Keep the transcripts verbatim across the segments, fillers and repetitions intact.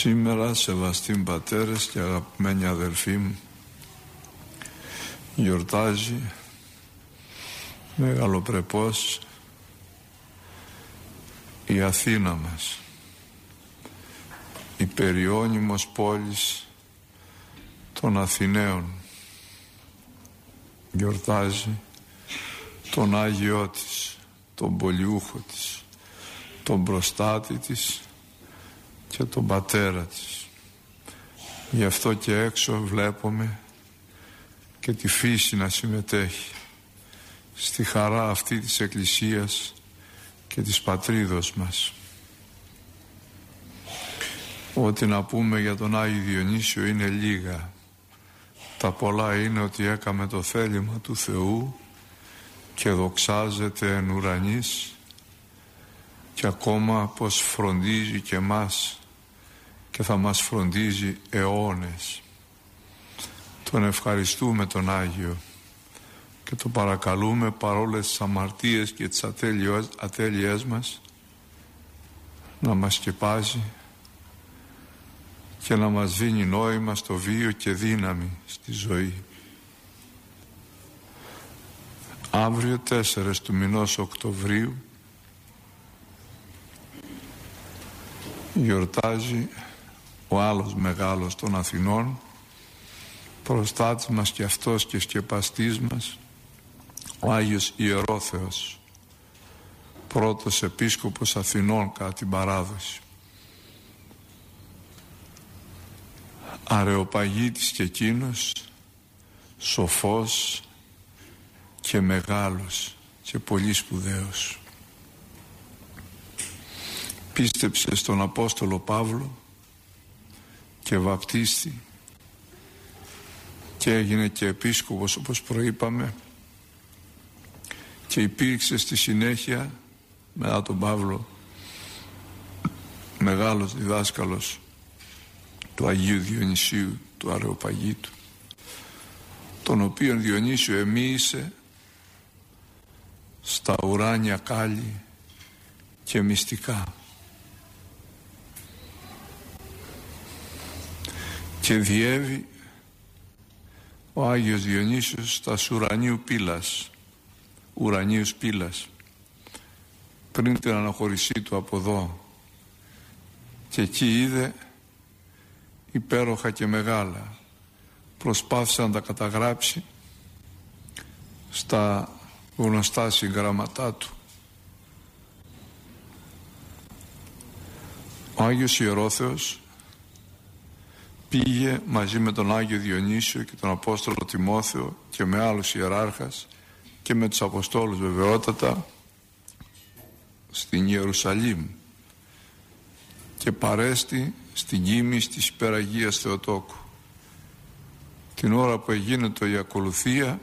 Σήμερα, σεβαστοί πατέρες και αγαπημένοι αδελφοί μου, γιορτάζει μεγαλοπρεπώς η Αθήνα μας, η περιώνυμος πόλης των Αθηναίων. Γιορτάζει τον Άγιό της, τον πολιούχο της, τον προστάτη της και τον πατέρα της. Γι' αυτό και έξω βλέπουμε και τη φύση να συμμετέχει στη χαρά αυτή της Εκκλησίας και της πατρίδος μας. Ό,τι να πούμε για τον Άγιο Διονύσιο είναι λίγα. Τα πολλά είναι ότι έκαμε το θέλημα του Θεού και δοξάζεται εν ουρανής, και ακόμα πως φροντίζει και μας και θα μας φροντίζει αιώνες. Τον ευχαριστούμε τον Άγιο και τον παρακαλούμε παρόλες τις αμαρτίες και τις ατέλειές μας να μας σκεπάζει και να μας δίνει νόημα στο βίο και δύναμη στη ζωή. Αύριο τέσσερις του μηνός Οκτωβρίου γιορτάζει ο άλλος μεγάλος των Αθηνών, προστάτης μας και αυτός και σκεπαστής μας, ο Άγιος Ιερόθεος, πρώτος επίσκοπος Αθηνών κατά την παράδοση. Αρεοπαγίτης και εκείνος, σοφός και μεγάλος και πολύ σπουδαίος. Πίστεψε στον Απόστολο Παύλο και βαπτίστη και έγινε και επίσκοπος όπως προείπαμε, και υπήρξε στη συνέχεια μετά τον Παύλο μεγάλος διδάσκαλος του Αγίου Διονυσίου του Αρεοπαγίτου, τον οποίον Διονύσιο εμοίησε στα ουράνια κάλλη και μυστικά, και διέβη ο Άγιος Διονύσιος στα ουρανίου πύλας, ουρανίους πύλας, πριν την αναχωρησή του από εδώ, και εκεί είδε υπέροχα και μεγάλα. Προσπάθησε να τα καταγράψει στα γνωστά συγγραμματά του. Ο Άγιος Ιερόθεος πήγε μαζί με τον Άγιο Διονύσιο και τον Απόστολο Τιμόθεο και με άλλους ιεράρχας και με τους Αποστόλους βεβαιότατα στην Ιερουσαλήμ και παρέστη στην κοίμηση της Υπεραγίας Θεοτόκου. Την ώρα που εγίνετο η ακολουθία,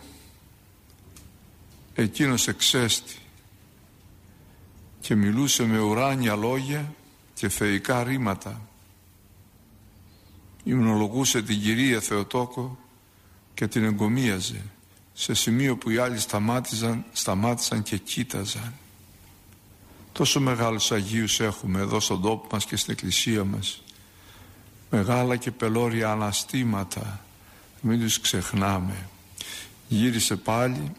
εκείνος εξέστη και μιλούσε με ουράνια λόγια και θεϊκά ρήματα. Υμνολογούσε την Κυρία Θεοτόκο και την εγκομίαζε σε σημείο που οι άλλοι σταμάτησαν, σταμάτησαν και κοίταζαν. Τόσο μεγάλους Αγίους έχουμε εδώ στον τόπο μας και στην Εκκλησία μας, μεγάλα και πελώρια αναστήματα, μην τους ξεχνάμε. Γύρισε πάλι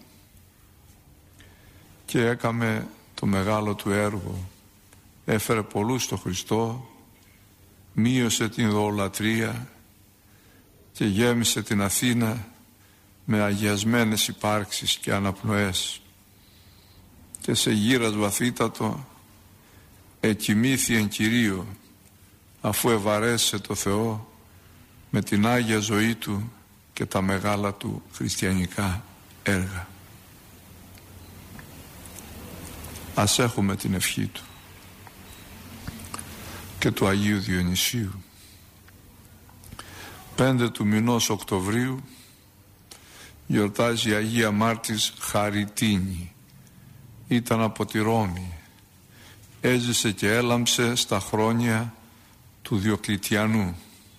και έκαμε το μεγάλο του έργο, έφερε πολλούς στο Χριστό, μείωσε την ειδωλατρία και γέμισε την Αθήνα με αγιασμένες υπάρξεις και αναπνοές, και σε γύρας βαθύτατο εκοιμήθη εν Κυρίω, αφού ευαρέσε το Θεό με την Άγια ζωή του και τα μεγάλα του χριστιανικά έργα. Ας έχουμε την ευχή του και του Αγίου Διονυσίου. Πέντε του μηνός Οκτωβρίου γιορτάζει η Αγία Μάρτης Χαριτίνη. Ήταν από τη Ρώμη. Έζησε και έλαμψε στα χρόνια του Διοκλητιανού.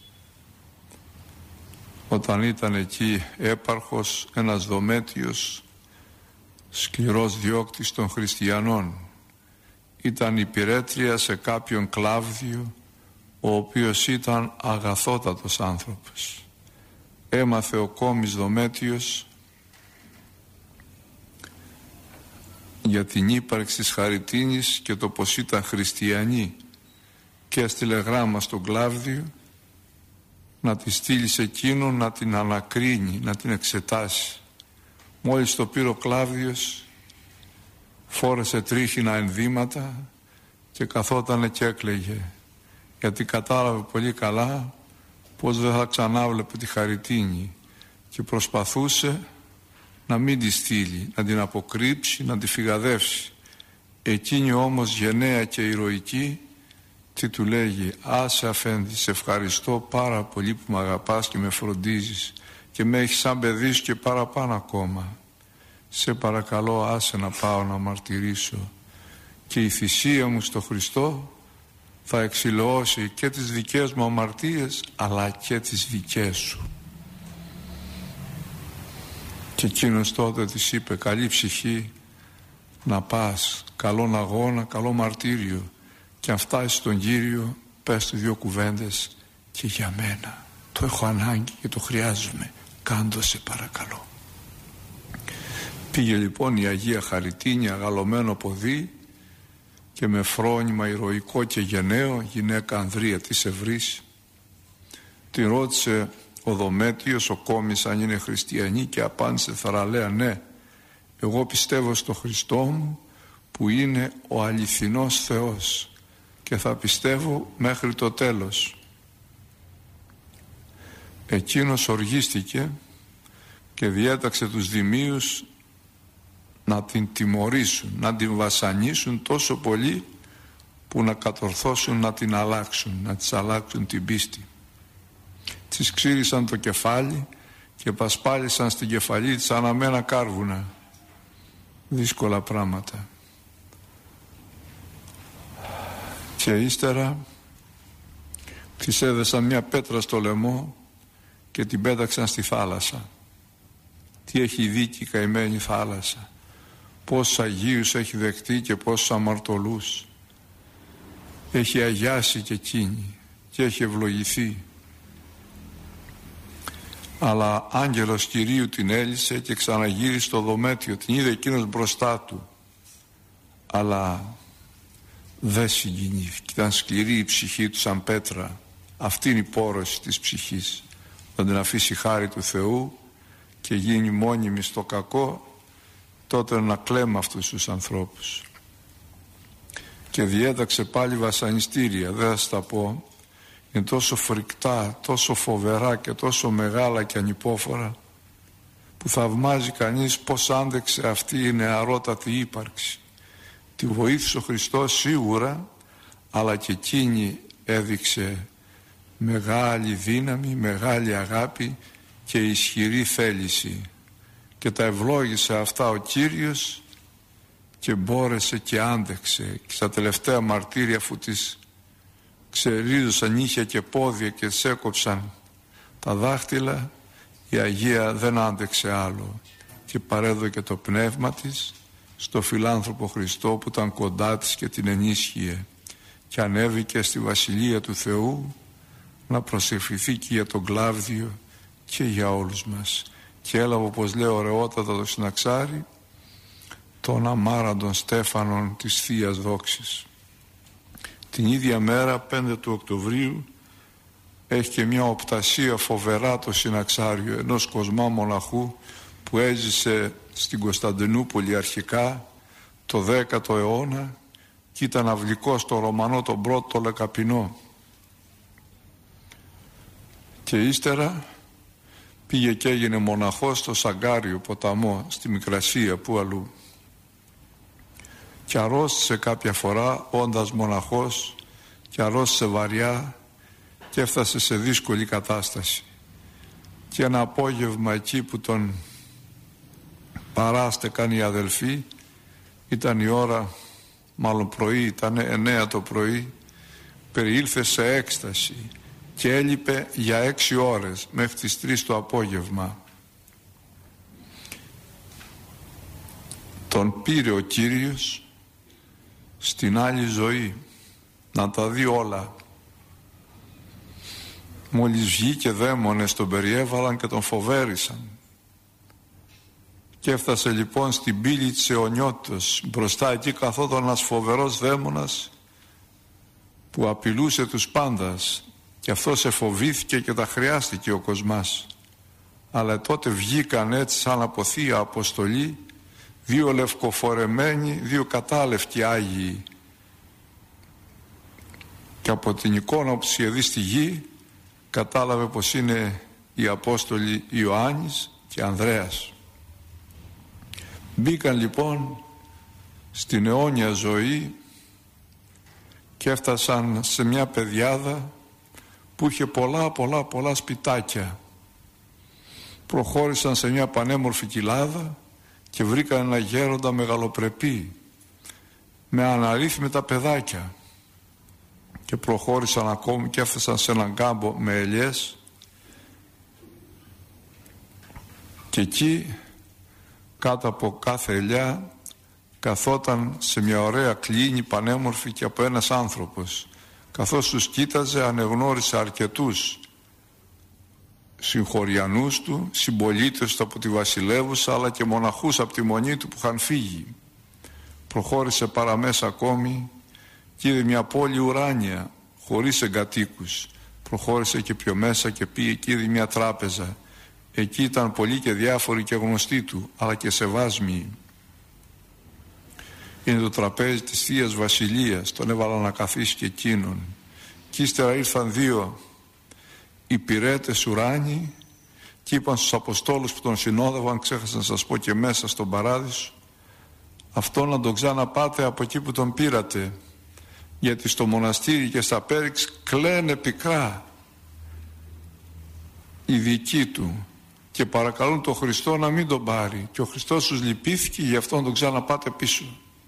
Όταν ήταν εκεί έπαρχος ένας Δομέτιος, σκληρός διώκτης των χριστιανών, ήταν υπηρέτρια σε κάποιον Κλάβδιο, ο οποίος ήταν αγαθότατος άνθρωπος. Έμαθε ο κόμης Δομέτιος για την ύπαρξη της Χαριτίνης και το πως ήταν χριστιανή και έστειλε γράμμα στον Κλάβδιο να τη στείλει σε εκείνον να την ανακρίνει, να την εξετάσει. Μόλις το πήρε ο Κλάβδιος, φόρεσε τρίχινα ενδύματα και καθότανε και έκλαιγε, γιατί κατάλαβε πολύ καλά πως δεν θα ξανάβλεπε τη Χαριτίνη και προσπαθούσε να μην τη στείλει, να την αποκρύψει, να τη φυγαδεύσει. Εκείνη όμως γενναία και ηρωική τι του λέγει? Άσε αφέντη, σε ευχαριστώ πάρα πολύ που με αγαπάς και με φροντίζεις και με έχεις σαν παιδί σου και παραπάνω ακόμα. Σε παρακαλώ άσε να πάω να μαρτυρήσω και η θυσία μου στο Χριστό θα εξηλαιώσει και τις δικές μου αμαρτίες αλλά και τις δικές σου. Και εκείνος τότε της είπε, καλή ψυχή να πας, καλόν αγώνα, καλό μαρτύριο, και αν φτάσεις στον Κύριο πες του δύο κουβέντες και για μένα, το έχω ανάγκη και το χρειάζομαι, κάντο σε παρακαλώ. Πήγε λοιπόν η Αγία Χαριτίνη αγαλωμένο ποδί και με φρόνημα ηρωικό και γενναίο, γυναίκα ανδρεία της Ευρής. Την ρώτησε ο Δομέτιος, ο κόμης, αν είναι χριστιανή, και απάντησε θαραλέα, ναι, εγώ πιστεύω στο Χριστό μου που είναι ο αληθινός Θεός και θα πιστεύω μέχρι το τέλος. Εκείνος οργίστηκε και διέταξε τους δημίους να την τιμωρήσουν, να την βασανίσουν τόσο πολύ που να κατορθώσουν να την αλλάξουν, να της αλλάξουν την πίστη. Της ξύρισαν το κεφάλι και πασπάλισαν στην κεφαλή της αναμένα κάρβουνα. Δύσκολα πράγματα. Και ύστερα της έδεσαν μια πέτρα στο λαιμό και την πέταξαν στη θάλασσα. Τι έχει δει και η καημένη θάλασσα, πόσους Αγίους έχει δεχτεί και πόσους αμαρτωλούς. Έχει αγιάσει και εκείνη και έχει ευλογηθεί. Αλλά άγγελος Κυρίου την έλυσε και ξαναγύρισε στο Δομέτιο. Την είδε εκείνος μπροστά του, αλλά δεν συγκινήθηκε. Ήταν σκληρή η ψυχή του σαν πέτρα. Αυτή είναι η πόρωση της ψυχής. Να την αφήσει χάρη του Θεού και γίνει μόνιμη στο κακό, τότε να κλαίμε αυτούς τους ανθρώπους. Και διέταξε πάλι βασανιστήρια, δεν θα σας τα πω. Είναι τόσο φρικτά, τόσο φοβερά και τόσο μεγάλα και ανυπόφορα που θαυμάζει κανείς πως άντεξε αυτή η νεαρότατη ύπαρξη. Τη βοήθησε ο Χριστός σίγουρα, αλλά και εκείνη έδειξε μεγάλη δύναμη, μεγάλη αγάπη και ισχυρή θέληση και τα ευλόγησε αυτά ο Κύριος και μπόρεσε και άντεξε. Και στα τελευταία μαρτύρια, αφού της ξερίζωσαν νύχια και πόδια και της έκοψαν τα δάχτυλα, η Αγία δεν άντεξε άλλο και παρέδωκε το πνεύμα της στο φιλάνθρωπο Χριστό που ήταν κοντά της και την ενίσχυε, και ανέβηκε στη Βασιλεία του Θεού να προσευχηθεί και για τον Κλάβδιο και για όλους μας, και έλαβε, όπως λέει ωραιότατα το συναξάρι, τον αμάραντον Στέφανον της Θείας Δόξης. Την ίδια μέρα, πέντε του Οκτωβρίου, έχει και μια οπτασία φοβερά το συναξάριο ενός Κοσμά μοναχού που έζησε στην Κωνσταντινούπολη αρχικά το δέκατο αιώνα και ήταν αυλικός στο Ρωμανό τον πρώτο Λεκαπινό, και ύστερα πήγε και έγινε μοναχός στο Σαγκάριο ποταμό στη Μικρασία, που αλλού, και αρρώστησε κάποια φορά όντας μοναχός, και αρρώστησε βαριά και έφτασε σε δύσκολη κατάσταση. Και ένα απόγευμα εκεί που τον παράστεκαν οι αδελφοί, ήταν η ώρα, μάλλον πρωί, ήταν εννέα το πρωί, περιήλθε σε έκσταση και έλειπε για έξι ώρες μέχρι τις τρεις το απόγευμα. Τον πήρε ο Κύριος στην άλλη ζωή να τα δει όλα, Μόλις βγήκε δαίμονες τον περιέβαλαν και τον φοβέρισαν. Και έφτασε λοιπόν στην πύλη της αιωνιότητος. Μπροστά εκεί καθόταν ένας φοβερός δαίμονας που απειλούσε τους πάντας, και αυτός εφοβήθηκε και τα χρειάστηκε ο Κοσμάς. Αλλά τότε βγήκαν έτσι σαν από θεία αποστολή δύο λευκοφορεμένοι, δύο κατάλευκοι Άγιοι, και από την εικόνα που τους είχε δει στη γη κατάλαβε πως είναι οι Απόστολοι Ιωάννης και Ανδρέας. Μπήκαν λοιπόν στην αιώνια ζωή και έφτασαν σε μια πεδιάδα που είχε πολλά πολλά πολλά σπιτάκια. Προχώρησαν σε μια πανέμορφη κοιλάδα και βρήκαν ένα γέροντα μεγαλοπρεπή με αναρρύθμιτα παιδάκια, και προχώρησαν ακόμη και έφτασαν σε έναν κάμπο με ελιές, και εκεί κάτω από κάθε ελιά καθόταν σε μια ωραία κλίνη πανέμορφη και από ένας άνθρωπος. Καθώς τους κοίταζε ανεγνώρισε αρκετούς συγχωριανούς του, συμπολίτες του από τη βασιλεύουσα, αλλά και μοναχούς από τη μονή του που είχαν φύγει. Προχώρησε παραμέσα ακόμη και είδε μια πόλη ουράνια χωρίς εγκατοίκους. Προχώρησε και πιο μέσα και πήγε και είδε μια τράπεζα. Εκεί ήταν πολλοί και διάφοροι και γνωστοί του, αλλά και σεβάσμιοι. Είναι το τραπέζι της Θείας Βασιλείας. Τον έβαλαν να καθίσει και εκείνον. Και ύστερα ήρθαν δύο υπηρέτες ουράνιοι και είπαν στους Αποστόλους που τον συνόδευαν, ξέχασα να σας πω, και μέσα στον παράδεισο, αυτό να τον ξαναπάτε από εκεί που τον πήρατε, γιατί στο μοναστήρι και στα πέριξ κλαίνε πικρά οι δικοί του και παρακαλούν τον Χριστό να μην τον πάρει, και ο Χριστός τους λυπήθηκε, γι' αυτό να τον ξαναπάτε πίσω.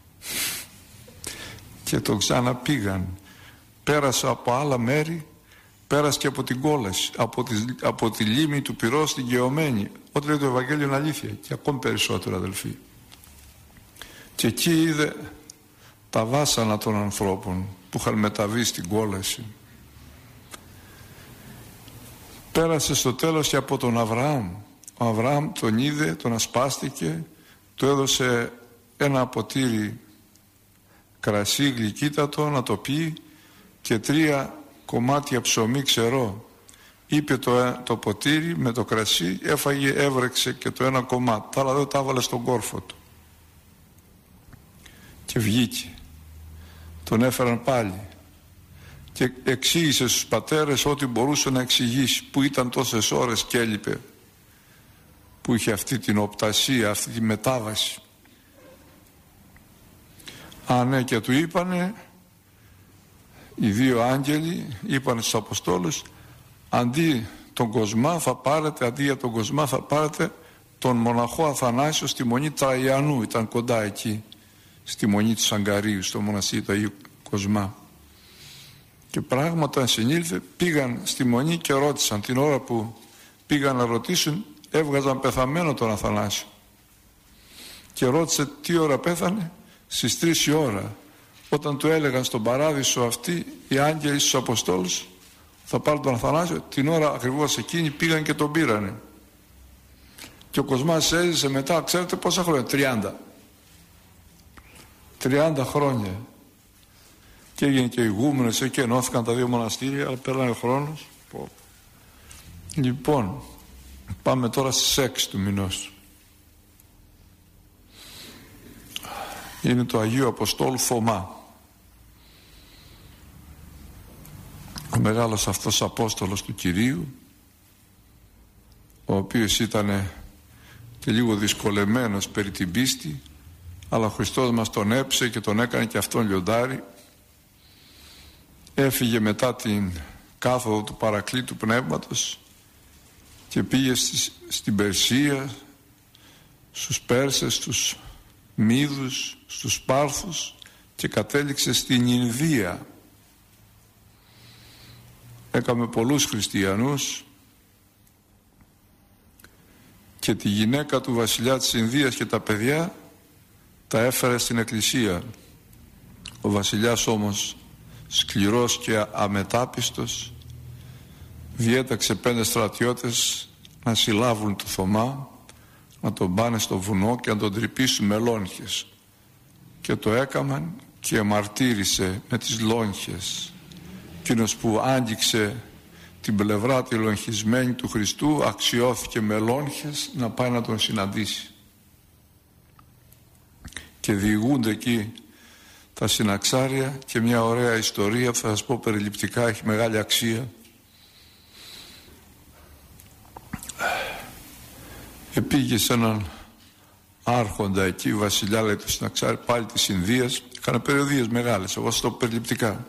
Και τον ξαναπήγαν. Πέρασε από άλλα μέρη, πέρασε και από την κόλαση, από τη, από τη λίμνη του Πυρός στην Γεωμένη. Ό,τι λέει το Ευαγγέλιο είναι αλήθεια, και ακόμη περισσότερο, αδελφοί. Και εκεί είδε τα βάσανα των ανθρώπων που είχαν μεταβεί στην κόλαση. Πέρασε στο τέλος και από τον Αβραάμ. Ο Αβραάμ τον είδε, τον ασπάστηκε, του έδωσε ένα ποτήρι κρασί γλυκύτατο να το πει και τρία κομμάτια ψωμί ξερό. Είπε το, το ποτήρι με το κρασί, έφαγε, έβρεξε και το ένα κομμάτι, τα άλλα δεν τα έβαλε στον κόρφο του. Και βγήκε. Τον έφεραν πάλι και εξήγησε στους πατέρες ό,τι μπορούσε να εξηγήσει, που ήταν τόσες ώρες και έλειπε, που είχε αυτή την οπτασία, αυτή τη μετάβαση. Α, ναι, και του είπανε οι δύο άγγελοι, είπανε στους Αποστόλους, αντί τον Κοσμά θα πάρετε, αντί για τον Κοσμά θα πάρετε τον μοναχό Αθανάσιο στη μονή Τραϊανού, ήταν κοντά εκεί, στη μονή του Σαγκαρίου, στο μοναστήρι του Αγίου Κοσμά. Και πράγματα συνήλθε, πήγαν στη μονή και ρώτησαν. Την ώρα που πήγαν να ρωτήσουν, έβγαζαν πεθαμένο τον Αθανάσιο. Και ρώτησε τι ώρα πέθανε, στις τρεις η ώρα. Όταν του έλεγαν στον παράδεισο αυτοί οι άγγελοι στους Αποστόλους, θα πάρουν τον Αθανάσιο, την ώρα ακριβώς εκείνη πήγαν και τον πήρανε. Και ο Κοσμάς έζησε μετά, ξέρετε πόσα χρόνια, τριάντα. τριάντα χρόνια. Και έγινε και ηγούμενος, εκεί ενώθηκαν τα δύο μοναστήρια, αλλά πέρανε ο χρόνος. Λοιπόν, πάμε τώρα στις έξι του μηνός. Είναι το Αγίου Αποστόλου Θωμά. Ο μεγάλος αυτός Απόστολος του Κυρίου, ο οποίος ήταν και λίγο δυσκολεμένος περί την πίστη, αλλά ο Χριστός μας τον έψε και τον έκανε και αυτόν λιοντάρι. Έφυγε μετά την κάθοδο του Παρακλήτου Πνεύματος και πήγε στη, στην Περσία, στους Πέρσες, στους Μίδους, στους Πάρθους, και κατέληξε στην Ινδία. Έκαμε πολλούς χριστιανούς και τη γυναίκα του βασιλιά της Ινδίας και τα παιδιά τα έφερε στην εκκλησία. Ο βασιλιάς όμως, σκληρός και αμετάπιστος, διέταξε πέντε στρατιώτες να συλλάβουν το Θωμά, να τον πάνε στο βουνό και να τον τρυπήσουν με λόγχες. Και το έκαναν και μαρτύρησε με τις λόγχες. Εκείνος που άγγιξε την πλευρά τη λογχισμένη του Χριστού αξιώθηκε με λόγχες να πάει να τον συναντήσει. Και διηγούνται εκεί τα συναξάρια και μια ωραία ιστορία που θα σας πω περιληπτικά, έχει μεγάλη αξία. Επήγε σε έναν άρχοντα εκεί, βασιλιά λέει το συναξάρι, πάλι της Ινδίας, έκανε περιοδίες μεγάλες, εγώ σας το πω περιληπτικά.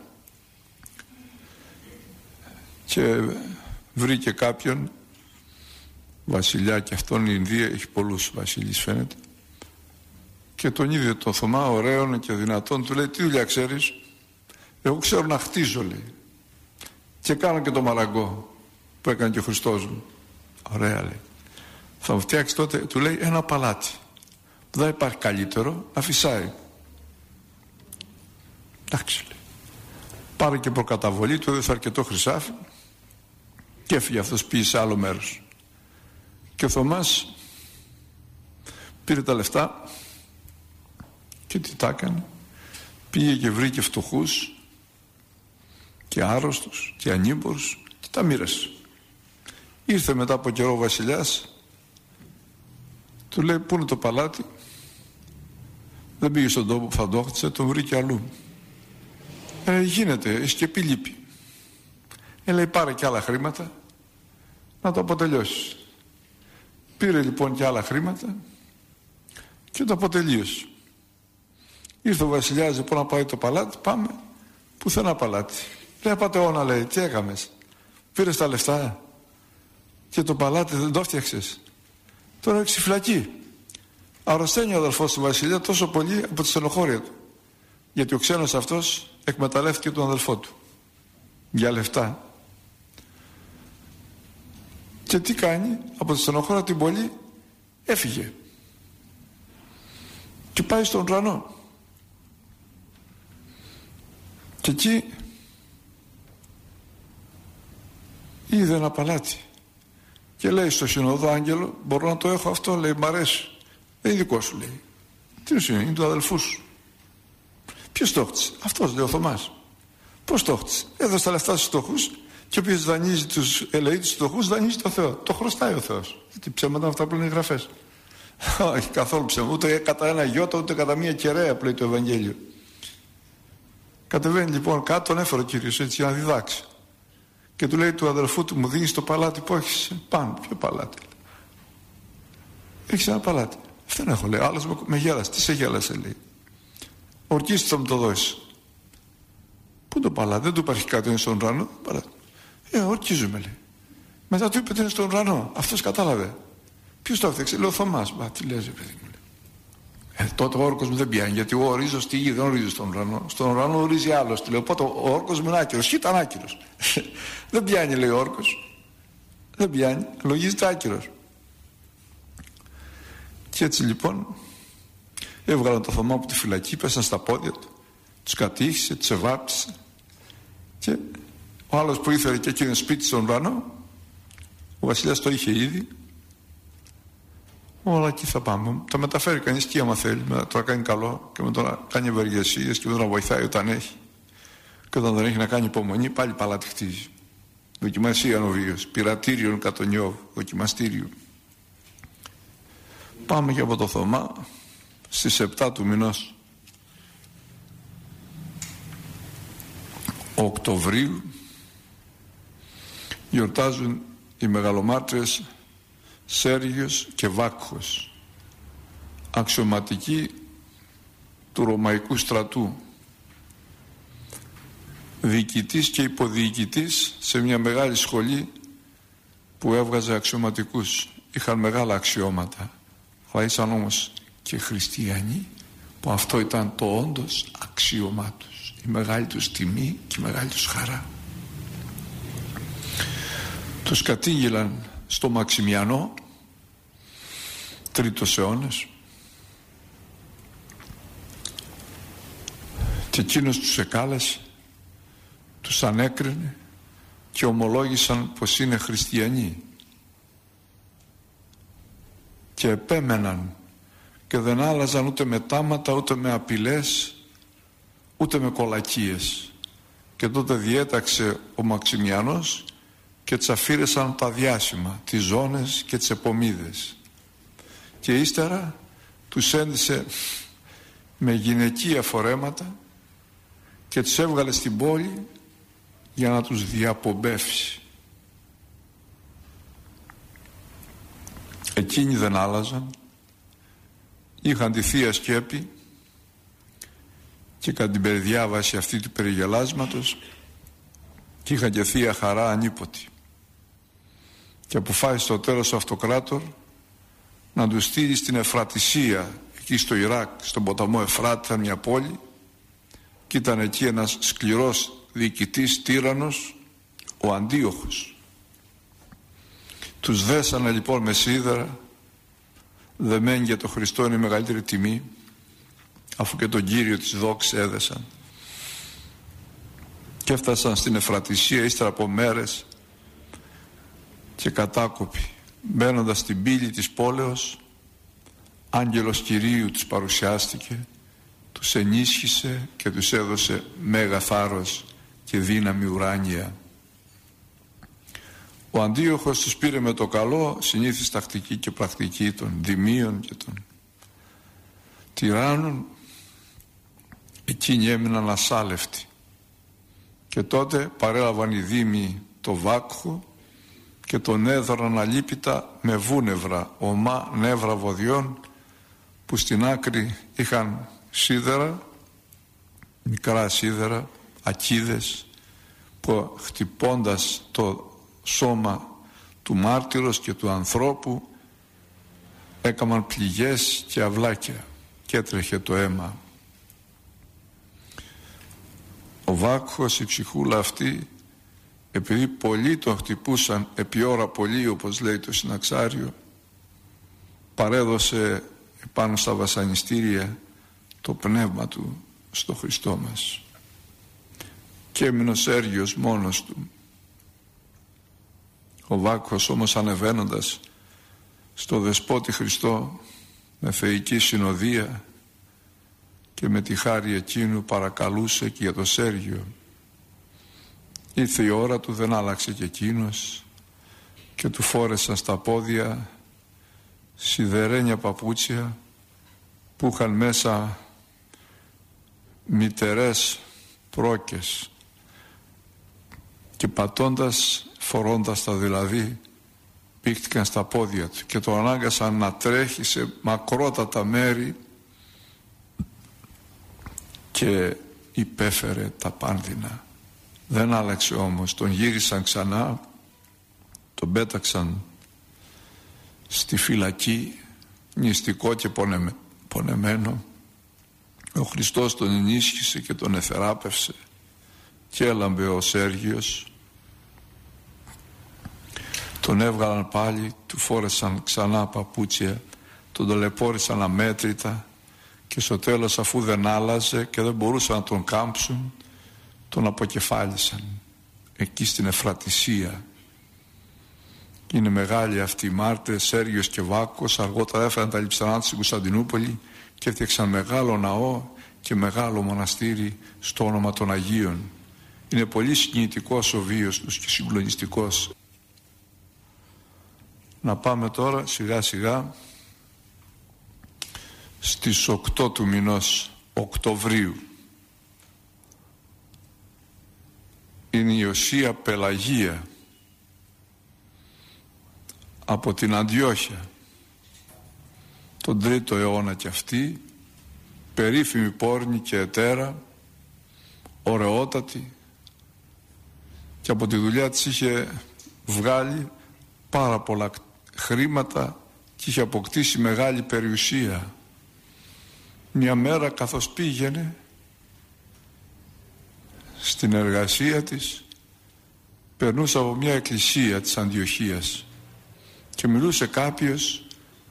Και βρήκε κάποιον βασιλιά, και αυτόν η Ινδία έχει πολλούς βασιλείς φαίνεται, και τον είδε τον Θωμά ωραίον και δυνατόν, του λέει: τι δουλειά ξέρεις? Εγώ ξέρω να χτίζω, λέει, και κάνω και το μαραγκό που έκανε και ο Χριστός μου. Ωραία, λέει. Θα μου φτιάξει τότε, του λέει, ένα παλάτι που δεν υπάρχει καλύτερο, να φυσάει. Εντάξει, λέει. Πάρε και προκαταβολή, του έδωσε αρκετό χρυσάφι και έφυγε αυτός, πήγε σε άλλο μέρος. Και ο Θωμάς πήρε τα λεφτά και τι τα έκανε? Πήγε και βρήκε φτωχούς και άρρωστους και ανήμπορους και τα μοίρασε. Ήρθε μετά από καιρό ο βασιλιάς, του λέει: πού είναι το παλάτι? Δεν πήγε στον τόπο που θα το χτίσε, τον βρήκε αλλού. Ε, γίνεται, η σκεπή λείπει. Ε, λέει: πάρε και άλλα χρήματα να το αποτελειώσει. Πήρε λοιπόν και άλλα χρήματα και το αποτελείωσε. Ήρθε ο βασιλιάς λοιπόν να πάει το παλάτι, πάμε, πουθενά παλάτι. Λέει: πατεώνα, λέει, τι έκαμες? Πήρες τα λεφτά και το παλάτι δεν το φτιάξες? Τώρα έχει φυλακή. Αρρωσταίνει ο αδελφός του βασιλιά τόσο πολύ από τη στενοχώρια του, γιατί ο ξένος αυτός εκμεταλλεύτηκε τον αδελφό του για λεφτά. Και τι κάνει? Από τη στενοχώρια την πολύ έφυγε και πάει στον ουρανό. Και εκεί είδε ένα παλάτι και λέει στο συνοδό άγγελο: μπορώ να το έχω αυτό? Λέει: μ' αρέσει. Δεν είναι δικό σου, λέει. Τι σου είναι? Είναι του αδελφού σου. Ποιος το χτίσε? Αυτός, λέει, ο Θωμάς. Πώς το χτίσε? Έδωσε τα λεφτά στους φτωχούς, και όποιος δανείζει τους ελεήτους φτωχούς δανείζει το Θεό. Το χρωστάει ο Θεός. Τι ψέματα αυτά που λένε οι γραφές? Όχι καθόλου ψέμα. Ούτε κατά ένα γιώτα, ούτε κατά μία κεραία που λέει το Ευαγγέλιο. Κατεβαίνει λοιπόν κάτω, τον έφερε ο Κύριος έτσι για να διδάξει. Και του λέει του αδελφού του: μου δίνεις το παλάτι που έχεις? Πάνω. Ποιο παλάτι? Έχεις ένα παλάτι? Αυτό δεν έχω, λέει. Άλλος με, με γέλασε. Τι σε γέλασε, λέει? Ορκίσου θα μου το δώσει. Πού το παλάτι? Δεν του υπάρχει κάτι, είναι στον ουρανό. Παλάτι. Ε, ορκίζουμε, λέει. Μετά του είπε ότι είναι στον ουρανό. Αυτός κατάλαβε. Ποιος το έφτιαξε? Λέει: ο Θωμάς. Μα τι λες, παιδί μου? Ε, τότε ο όρκος μου δεν πιάνει, γιατί εγώ ορίζω στη γη, δεν ορίζω στον ουρανό. Στον ουρανό ορίζει άλλος. Του λέω: οπότε ο όρκος μου είναι άκυρος. Και ήταν άκυρος. Δεν πιάνει, λέει, ο όρκος. Δεν πιάνει. Λογίζεται άκυρος. Και έτσι λοιπόν έβγαλαν το Θωμά από τη φυλακή, πέσαν στα πόδια του, τους κατήχησε, τους ευάπτισε, και ο άλλος που ήθελε και εκείνο σπίτι στον ουρανό, ο βασιλιάς το είχε ήδη. Όλα εκεί θα πάμε. Τα μεταφέρει κανείς και άμα θέλει, μετά το να κάνει καλό και με το να κάνει ευεργεσίες και με το να βοηθάει όταν έχει, και όταν δεν έχει να κάνει υπομονή, πάλι παλάτι χτίζει. Δοκιμασία ο βίος, πειρατήριον κατονιώβ, δοκιμαστήριο. Πάμε και από το Θωμά στις επτά του μηνός Οκτωβρίου γιορτάζουν οι μεγαλομάρτυρες Σέργιος και Βάκχος, αξιωματικοί του Ρωμαϊκού στρατού, διοικητής και υποδιοικητής σε μια μεγάλη σχολή που έβγαζε αξιωματικούς. Είχαν μεγάλα αξιώματα, αλλά ήσαν όμως και χριστιανοί, που αυτό ήταν το όντως αξίωμά τους, η μεγάλη τους τιμή και η μεγάλη τους χαρά. Τους κατήγγειλαν στο Μαξιμιανό, τρίτος αιώνας, και εκείνος τους εκάλεσε, τους ανέκρινε και ομολόγησαν πως είναι χριστιανοί και επέμεναν και δεν άλλαζαν ούτε με τάματα, ούτε με απειλές, ούτε με κολακίες. Και τότε διέταξε ο Μαξιμιανός και τσαφίρεσαν τα διάσημα, τις ζώνες και τις επομίδες, και ύστερα τους έντυσε με γυναικεία φορέματα και τους έβγαλε στην πόλη για να τους διαπομπεύσει. Εκείνοι δεν άλλαζαν, είχαν τη Θεία Σκέπη και κατά την περιδιάβαση αυτή του περιγελάσματος και είχαν και Θεία Χαρά ανίποτη, και αποφάσισε στο τέλος ο Αυτοκράτορ να τους στείλει στην Εφρατησία, εκεί στο Ιράκ, στον ποταμό Εφράτη, ήταν μια πόλη, και ήταν εκεί ένας σκληρός διοικητής τύραννος, ο Αντίοχος. Τους δέσανε λοιπόν με σίδερα, δεμένοι για το Χριστό είναι η μεγαλύτερη τιμή, αφού και τον Κύριο της δόξης έδεσαν, και έφτασαν στην Εφρατησία ύστερα από μέρες και κατάκοποι. Μπαίνοντας στην πύλη της πόλεως, άγγελος Κυρίου τους παρουσιάστηκε, τους ενίσχυσε και τους έδωσε μέγα θάρρος και δύναμη ουράνια. Ο Αντίοχος τους πήρε με το καλό, συνήθις τακτική και πρακτική των δημίων και των τυράννων. Εκείνοι έμειναν ασάλευτοι, και τότε παρέλαβαν οι δήμοι το Βάκχο και τον έδωραν αλίπητα με βούνευρα, ομά νεύρα βοδιών, που στην άκρη είχαν σίδερα, μικρά σίδερα, ακίδες, που χτυπώντας το σώμα του μάρτυρος και του ανθρώπου έκαναν πληγές και αυλάκια και έτρεχε το αίμα. Ο Βάκχος, η ψυχούλα αυτή, επειδή πολλοί τον χτυπούσαν επί ώρα πολύ, όπως λέει το συναξάριο, παρέδωσε επάνω στα βασανιστήρια το πνεύμα του στο Χριστό μας, και έμεινε ο Σέργιος μόνος του. Ο Βάκχος όμως, ανεβαίνοντας στο Δεσπότη Χριστό με θεϊκή συνοδεία και με τη χάρη εκείνου, παρακαλούσε και για το Σέργιο. Ήρθε η ώρα του, δεν άλλαξε και εκείνος, και του φόρεσαν στα πόδια σιδερένια παπούτσια που είχαν μέσα μητερές πρόκες, και πατώντας, φορώντας τα δηλαδή, πήχτηκαν στα πόδια του και το ανάγκασαν να τρέχει σε μακρότατα μέρη, και υπέφερε τα πάνδυνα. Δεν άλλαξε όμως, τον γύρισαν ξανά, τον πέταξαν στη φυλακή, νηστικό και πονεμε, πονεμένο. Ο Χριστός τον ενίσχυσε και τον εθεράπευσε, και έλαμπε ο Σέργιος. Τον έβγαλαν πάλι, του φόρεσαν ξανά παπούτσια, τον ταλαιπώρησαν αμέτρητα, και στο τέλος, αφού δεν άλλαζε και δεν μπορούσαν να τον κάμψουν, τον αποκεφάλισαν εκεί στην Εφρατησία. Είναι μεγάλοι αυτοί οι μάρτυρες, Σέργιος και Βάκχος. Αργότερα έφεραν τα λειψανά τους στην Κωνσταντινούπολη και έφτιαξαν μεγάλο ναό και μεγάλο μοναστήρι στο όνομα των Αγίων. Είναι πολύ συγκινητικός ο βίος τους και συγκλονιστικός. Να πάμε τώρα σιγά σιγά στις οκτώ του μηνός Οκτωβρίου. Είναι η Οσία Πελαγία από την Αντιόχεια, τον τρίτο αιώνα, και αυτή περίφημη πόρνη και ετέρα, ωραιότατη, και από τη δουλειά της είχε βγάλει πάρα πολλά χρήματα και είχε αποκτήσει μεγάλη περιουσία. Μια μέρα, καθώς πήγαινε στην εργασία της, περνούσε από μια εκκλησία της Αντιοχίας και μιλούσε κάποιος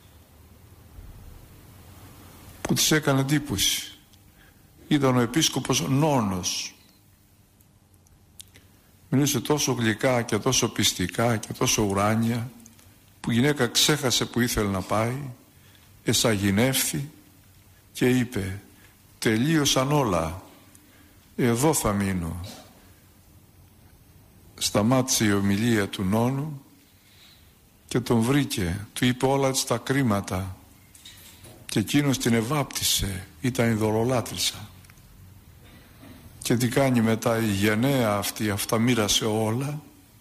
που της έκανε εντύπωση. Ήταν ο επίσκοπος Νόνος. Μιλούσε τόσο γλυκά και τόσο πιστικά και τόσο ουράνια, που η γυναίκα ξέχασε που ήθελε να πάει, εσαγηνεύθη και είπε: τελείωσαν όλα, εδώ θα μείνω. Σταμάτησε η ομιλία του νόνου και τον βρήκε, του είπε όλα της τα κρίματα και εκείνος την ευάπτισε, ήταν ειδωλολάτρησα. Και τι κάνει μετά η γενναία αυτή, αυτά μοίρασε όλα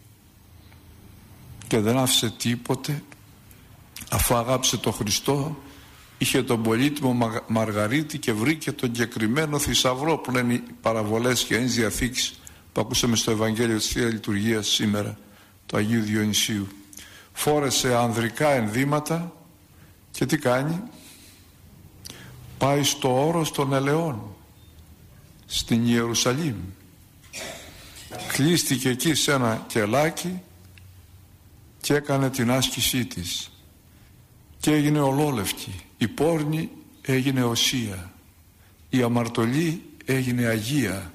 και δεν άφησε τίποτε, αφού αγάπησε τον Χριστό. Είχε τον πολύτιμο Μαργαρίτη και βρήκε τον κεκριμένο θησαυρό που λένε οι παραβολές και Αγίες Διαθήκης που ακούσαμε στο Ευαγγέλιο της Θείας Λειτουργίας σήμερα, του Αγίου Διονυσίου. Φόρεσε ανδρικά ενδύματα και τι κάνει? Πάει στο όρος των ελαιών στην Ιερουσαλήμ, κλείστηκε εκεί σε ένα κελάκι και έκανε την άσκησή της και έγινε ολόλευκη. Η πόρνη έγινε οσία, η αμαρτωλή έγινε αγία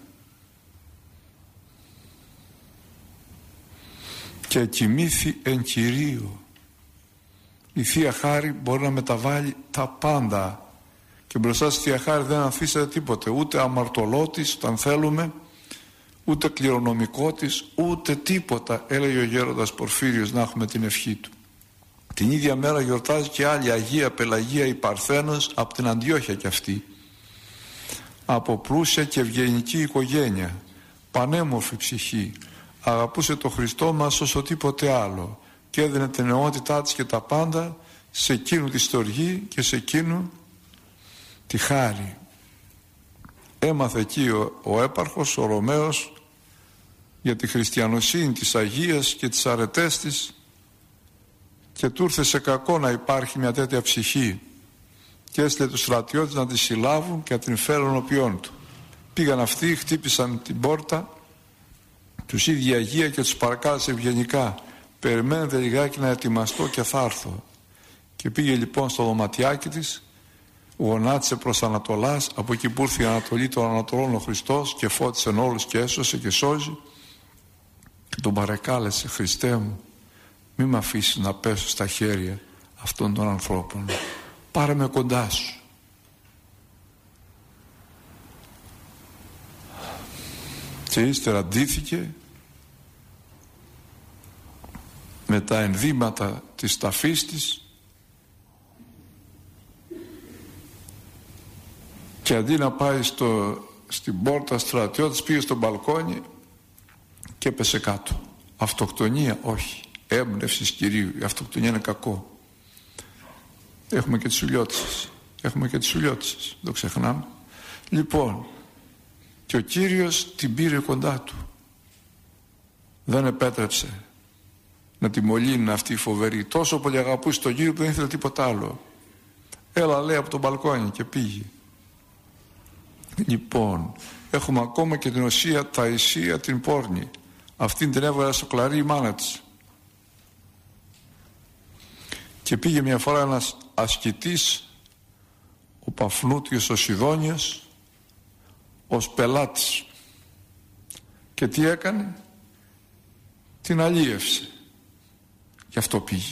και κοιμήθη εν Κυρίω. Η Θεία Χάρη μπορεί να μεταβάλει τα πάντα και μπροστά στη Θεία Χάρη δεν αφήσετε τίποτε, ούτε αμαρτωλό της όταν θέλουμε, ούτε κληρονομικό της, ούτε τίποτα. Έλεγε ο γέροντας Πορφύριος, να έχουμε την ευχή του. Την ίδια μέρα γιορτάζει και άλλη Αγία Πελαγία η Παρθένος, από την Αντιόχεια κι αυτή, από πλούσια και ευγενική οικογένεια, πανέμορφη ψυχή, αγαπούσε το Χριστό μας όσο τίποτε άλλο και έδινε την νεότητά της και τα πάντα σε εκείνου τη στοργή και σε εκείνου τη χάρη. Έμαθε εκεί ο, ο έπαρχος, ο Ρωμαίος, για τη χριστιανοσύνη της Αγίας και τις αρετές της και του ήρθε σε κακό να υπάρχει μια τέτοια ψυχή και έστειλε τους στρατιώτες να τη συλλάβουν και να την φέρουν οπιών του. Πήγαν αυτοί, χτύπησαν την πόρτα, τους είδε η Αγία και τους παρακάλεσε ευγενικά: περιμένετε λιγάκι να ετοιμαστώ και θα έρθω. Και πήγε λοιπόν στο δωματιάκι της, γονάτισε προς Ανατολάς, από εκεί που ήρθε η Ανατολή των Ανατολών ο Χριστός και φώτισε όλους και έσωσε και σώζει, και τον παρακάλεσε: Χριστέ μου, μη με αφήσεις να πέσω στα χέρια αυτών των ανθρώπων, πάρε με κοντά σου. Και ύστερα ντύθηκε με τα ενδύματα της ταφής της και αντί να πάει στο, στην πόρτα στρατιώτης, πήγε στο μπαλκόνι και έπεσε κάτω. Αυτοκτονία? Όχι. Έμπνευσης Κυρίου. Η αυτοκτονία είναι κακό. Έχουμε και τις σουλιώτισσες. Έχουμε και τις σουλιώτισσες. Δεν το ξεχνάμε. Λοιπόν, και ο Κύριος την πήρε κοντά του. Δεν επέτρεψε να τη μολύνει αυτή η φοβερή. Τόσο πολύ αγαπούσε τον Κύριο που δεν ήθελε τίποτα άλλο. Έλα, λέει, από τον μπαλκόνι, και πήγε. Λοιπόν, έχουμε ακόμα και την οσία Ταϊσία την πόρνη. Αυτήν την έβαλε στο κλαρί η μάνα της. Και πήγε μια φορά ένας ασκητής, ο Παφνούτιος ο Σιδόνιος, ως πελάτης. Και τι έκανε? Την αλίευσε. Γι' αυτό πήγε.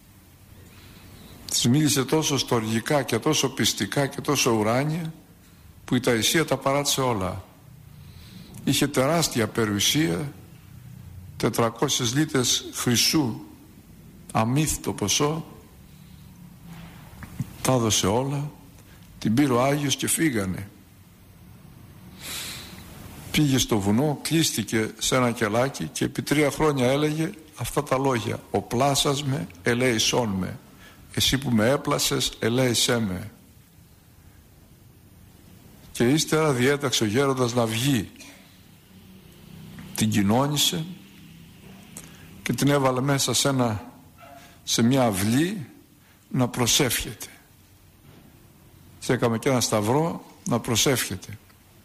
Της μίλησε τόσο στοργικά και τόσο πιστικά και τόσο ουράνια, που η Ταϊσία τα παράτησε όλα. Είχε τεράστια περιουσία, τετρακόσιες λίτρες χρυσού, αμύθιτο ποσό, τα έδωσε όλα, την πήρε ο Άγιος και φύγανε. Πήγε στο βουνό, κλείστηκε σε ένα κελάκι και επί τρία χρόνια έλεγε αυτά τα λόγια: ο πλάσας με, ελέησόν με, εσύ που με έπλασες, ελέησέ με. Και ύστερα διέταξε ο γέροντας να βγει. Την κοινώνησε και την έβαλε μέσα σε, ένα, σε μια αυλή να προσεύχεται. Και έκαμε και ένα σταυρό να προσεύχεται.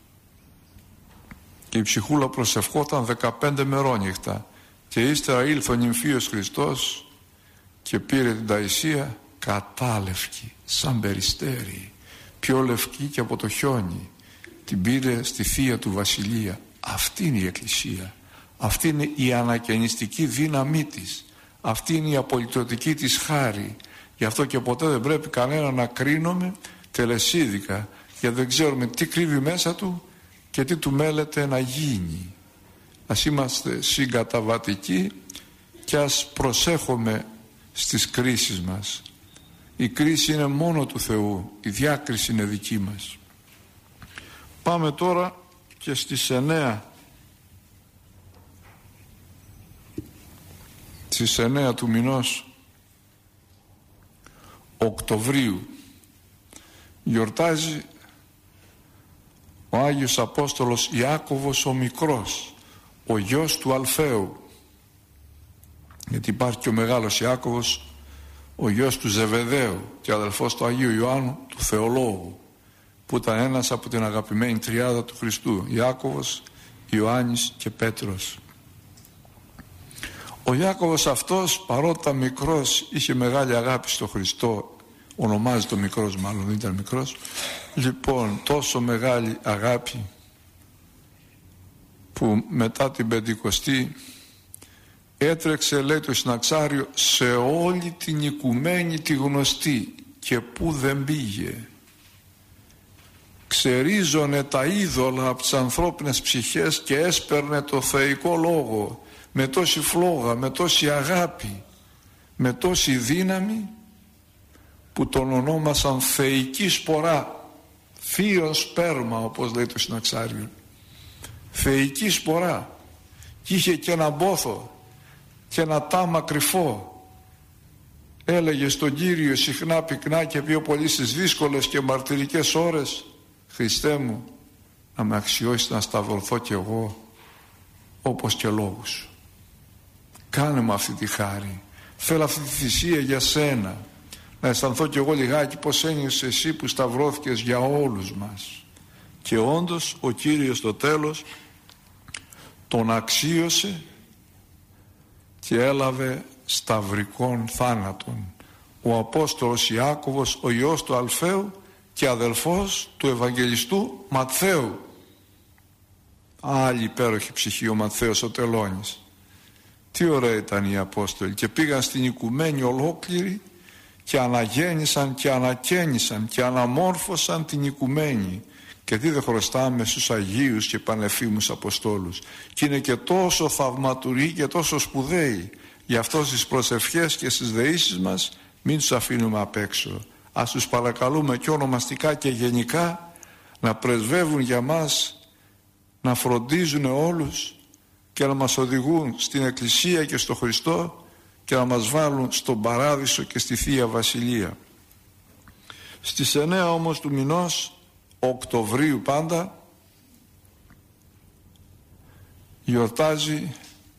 Και η ψυχούλα προσευχόταν δεκαπέντε μερόνυχτα. Και ύστερα ήλθε ο νυμφίος Χριστός και πήρε την Ταϊσία κατάλευκη, σαν περιστέρι, πιο λευκή και από το χιόνι. Την πήρε στη θεία του βασιλεία. Αυτή είναι η Εκκλησία. Αυτή είναι η ανακαινιστική δύναμή της. Αυτή είναι η απολυτρωτική της χάρη. Γι' αυτό και ποτέ δεν πρέπει κανένα να κρίνουμε τελεσίδικα, γιατί δεν ξέρουμε τι κρύβει μέσα του και τι του μέλεται να γίνει. Ας είμαστε συγκαταβατικοί και ας προσέχουμε στις κρίσεις μας. Η κρίση είναι μόνο του Θεού, η διάκριση είναι δική μας. Πάμε τώρα και στις εννέα στις εννέα του μηνός Οκτωβρίου γιορτάζει ο Άγιος Απόστολος Ιάκωβος ο Μικρός, ο γιος του Αλφαίου, γιατί υπάρχει και ο μεγάλος Ιάκωβος, ο γιος του Ζεβεδαίου και αδελφός του Αγίου Ιωάννου του Θεολόγου, που ήταν ένας από την αγαπημένη τριάδα του Χριστού, Ιάκωβος, Ιωάννης και Πέτρος. Ο Ιάκωβος αυτός, παρότι ήταν μικρός, είχε μεγάλη αγάπη στο Χριστό. Ονομάζεται μικρός, μάλλον δεν ήταν μικρός. Λοιπόν, τόσο μεγάλη αγάπη που μετά την Πεντηκοστή έτρεξε, λέει, το συναξάριο σε όλη την οικουμένη τη γνωστή, και που δεν πήγε. Ξερίζωνε τα είδωλα από τις ανθρώπινες ψυχές και έσπερνε το θεϊκό λόγο με τόση φλόγα, με τόση αγάπη, με τόση δύναμη, που τον ονόμασαν θεϊκή σπορά, θείον σπέρμα, όπως λέει το συναξάριο. Θεϊκή σπορά. Και είχε και ένα μπόθο και ένα τάμα κρυφό. Έλεγε στον Κύριο συχνά, πυκνά και πιο πολύ στις δύσκολες και μαρτυρικές ώρες: Χριστέ μου, να με αξιώσεις να σταυρωθώ κι εγώ όπως και λόγους. Κάνε μου αυτή τη χάρη. Θέλω αυτή τη θυσία για σένα. Να αισθανθώ κι εγώ λιγάκι πως ένιωσες εσύ που σταυρώθηκες για όλους μας. Και όντως ο Κύριος στο τέλος τον αξίωσε και έλαβε σταυρικών θάνατον. Ο Απόστολος Ιάκωβος, ο γιος του Αλφαίου και αδελφός του Ευαγγελιστού Ματθαίου. Άλλη υπέροχη ψυχή ο Ματθαίος ο Τελώνης. Τι ωραία ήταν οι Απόστολοι, και πήγαν στην οικουμένη ολόκληρη και αναγέννησαν και ανακαίνισαν και αναμόρφωσαν την οικουμένη. Και τι δεν χρωστάμε στους Αγίους και πανεφήμους Αποστόλους, και είναι και τόσο θαυματουργοί και τόσο σπουδαίοι. Γι' αυτό στις προσευχές και στις δεήσεις μας μην τους αφήνουμε απ' έξω. Ας τους παρακαλούμε και ονομαστικά και γενικά να πρεσβεύουν για μας, να φροντίζουν όλους και να μας οδηγούν στην Εκκλησία και στο Χριστό και να μας βάλουν στον Παράδεισο και στη Θεία Βασιλεία. Στις εννέα όμως του μηνός Οκτωβρίου πάντα γιορτάζει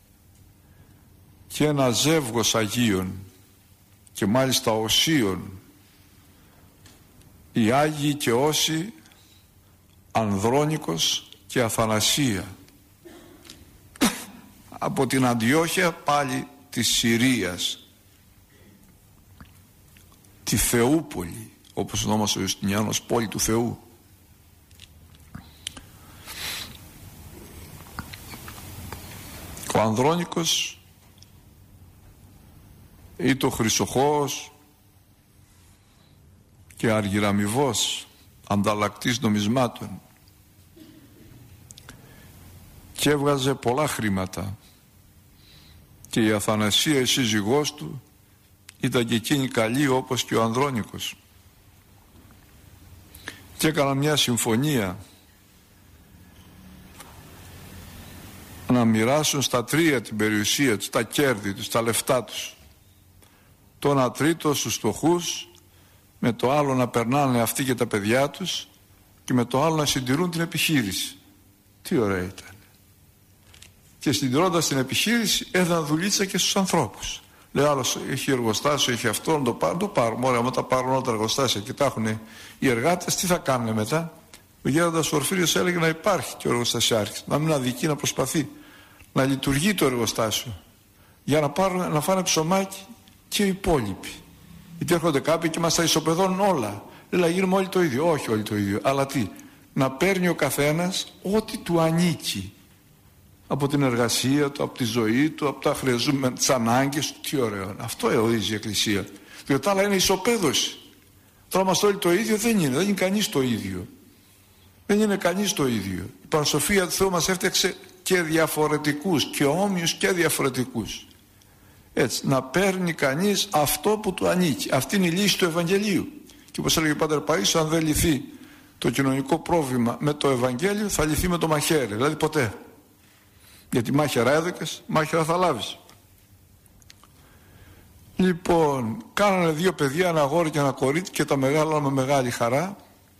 και ένα ζεύγος Αγίων, και μάλιστα οσίων, οι Άγιοι και όσοι Ανδρώνικος και Αθανασία, από την Αντιόχεια πάλι της Συρίας, τη Θεούπολη, όπως ονόμασε ο Ιουστινιάνος, πόλη του Θεού. Ο Ανδρώνικος ή το Χρυσοχώος και Αργυραμιβός, ανταλλακτής νομισμάτων, και έβγαζε πολλά χρήματα. Και η Αθανασία, η σύζυγός του, ήταν και εκείνη καλή όπως και ο Ανδρώνικος, και έκαναν μια συμφωνία να μοιράσουν στα τρία την περιουσία τους, τα κέρδη τους, τα λεφτά τους. Το ένα τρίτο στους φτωχούς, με το άλλο να περνάνε αυτοί και τα παιδιά τους, και με το άλλο να συντηρούν την επιχείρηση. Τι ωραία ήταν. Και συντηρώντας την επιχείρηση έδιναν δουλίτσα και στους ανθρώπους. Λέει άλλος, έχει εργοστάσιο, έχει αυτό, να το πάρουν, το πάρουν. Ωραία, άμα τα πάρουν όλα τα εργοστάσια και τα έχουν οι εργάτες, τι θα κάνουν μετά? Ο γέροντας Ορφύριος έλεγε να υπάρχει και ο εργοστασιάρχης, να μην αδικεί, να προσπαθεί να λειτουργεί το εργοστάσιο, για να, πάρουν, να φάνε ψωμάκι και οι υπόλοιποι. Γιατί έρχονται κάποιοι και μας τα ισοπεδώνουν όλα. Λέει, να γίνουμε όλοι το ίδιο. Όχι όλοι το ίδιο. Αλλά τι? Να παίρνει ο καθένας ό,τι του ανήκει. από την εργασία του, από τη ζωή του, από τα χρειαζόμενα, τις ανάγκες του. Τι ωραίο. Αυτό εωρίζει η Εκκλησία. Διότι άλλα είναι ισοπαίδωση. Τώρα είμαστε όλοι το ίδιο, δεν είναι. Δεν είναι κανείς το ίδιο. Δεν είναι κανείς το ίδιο. Η παρασοφία του Θεού μας έφτιαξε και διαφορετικούς και όμοιους και διαφορετικούς. Έτσι, να παίρνει κανείς αυτό που του ανήκει. Αυτή είναι η λύση του Ευαγγελίου. Και όπως έλεγε ο Πάτερ Παΐσιος, αν δεν λυθεί το κοινωνικό πρόβλημα με το Ευαγγέλιο, θα λυθεί με το μαχαίρι. Δηλαδή ποτέ. Γιατί μάχαιρα έδωκες, μάχαιρα θα λάβεις. Λοιπόν, κάνανε δύο παιδιά, ένα αγόρι και ένα κορίτσι, και τα μεγάλωναν με μεγάλη χαρά.